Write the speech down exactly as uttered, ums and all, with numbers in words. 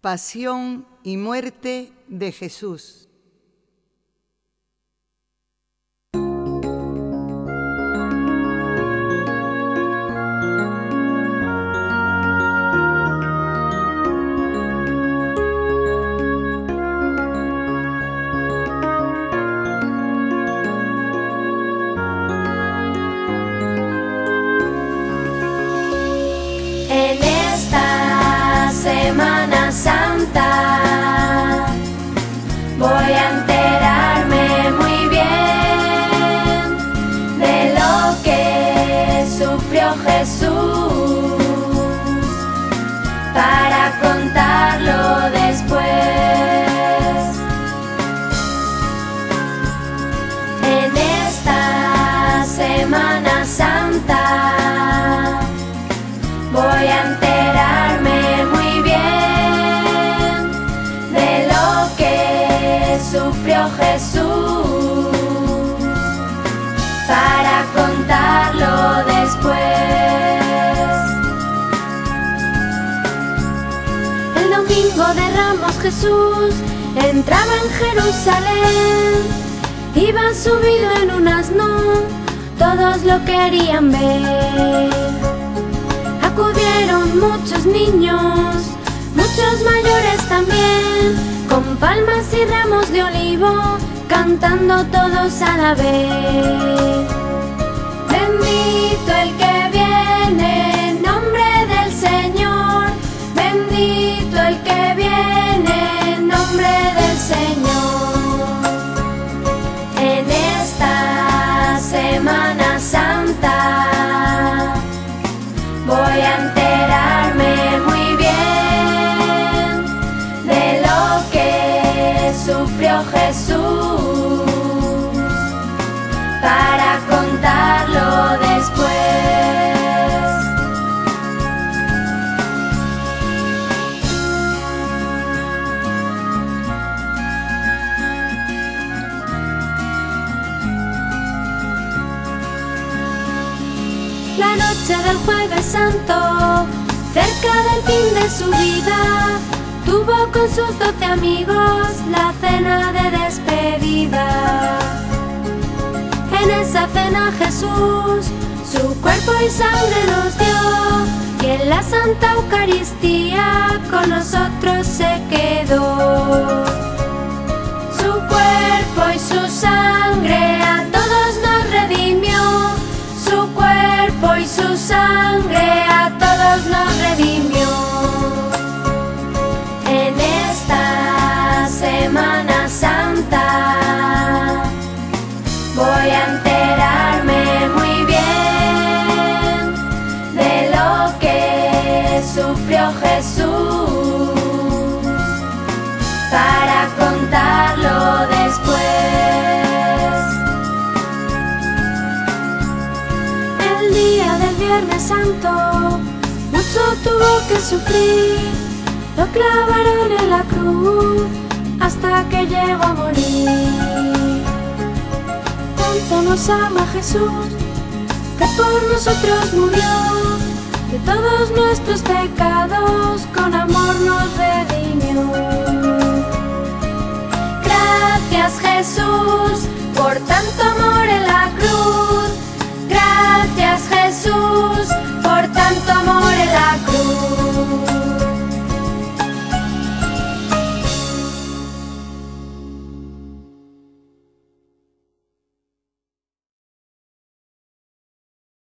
Pasión y muerte de Jesús. En esta Semana Santa voy a enterarme muy bien de lo que sufrió Jesús para contarlo después. En esta Semana Santa voy a enterarme muy bien de lo que sufrió Jesús para contarlo después. El domingo de Ramos Jesús entraba en Jerusalén, iba subido en un asno, todos lo querían ver. Acudieron muchos niños, muchos mayores también, con palmas y ramos de olivo, cantando todos a la vez. Bendito el que viene en nombre del Señor, bendito el que viene en nombre del Señor. En esta Semana Santa voy a enterarme muy bien de lo que sufrió Jesús para contarlo después. La noche del Jueves Santo, cerca del fin de su vida, tuvo con sus doce amigos la cena de despedida. En esa cena Jesús su cuerpo y sangre nos dio, y en la Santa Eucaristía con nosotros se quedó. Su cuerpo y su sangre a todos nos redimió, su cuerpo y su sangre a todos nos redimió. En esta Semana Santa voy a enterarme muy bien de lo que sufrió Jesús para contarlo después. El día del Viernes Santo mucho tuvo que sufrir, lo clavaron en la cruz hasta que llegó a morir. Tanto nos ama Jesús que por nosotros murió, de todos nuestros pecados con amor nos redimió.